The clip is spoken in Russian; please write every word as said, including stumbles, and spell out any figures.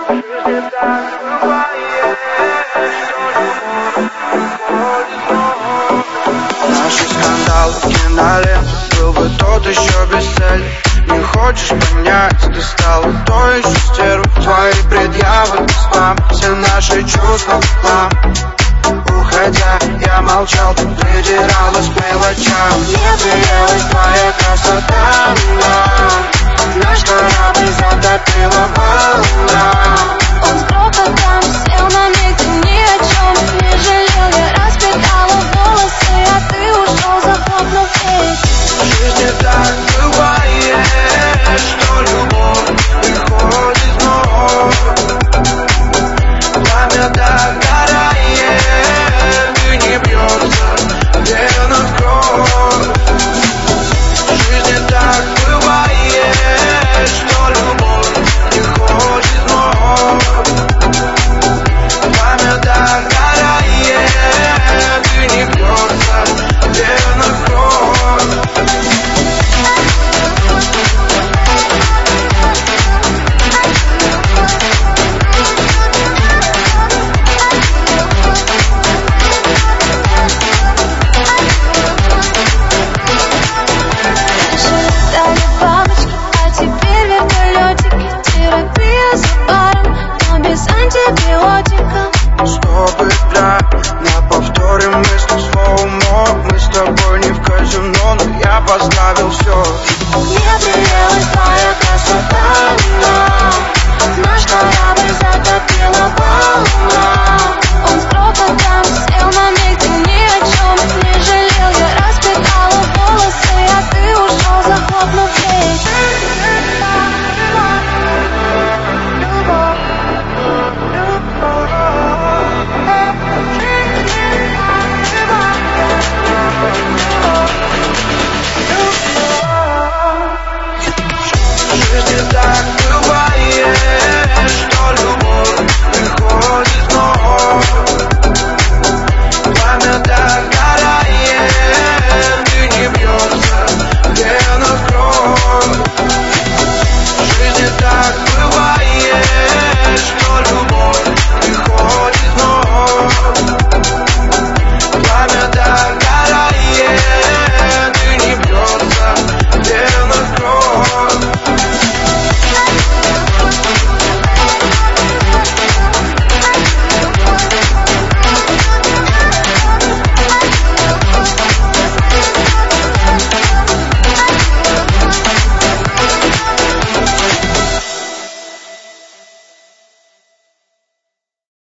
Наши скандалы в кинолентах, был бы тот еще без цели. Не хочешь понять, ты стала той еще стервой. Твои предъявы спам, все наши чувства в хлам. Уходя, я молчал, ты придиралась к мелочам. Мне приелась твоя красота, но наш корабль затопила волна. Он с грохотом сел на месте, ни о чем не жалел. Я распитала волосы, а ты ушел, захлопнув дверь. В жизни так бывает, что любовь приходит вновь. Пламя догорает, и не бьется в венах кровь. В жизни так бывает, что любовь приходит вновь. Пламя догорает, и не бьется в венах кровь. Антибиотика. Чтобы для на повторе мы с слоумо. Мы с тобой не в казино, но я поставил все. Мне приелась твоя красота, но наш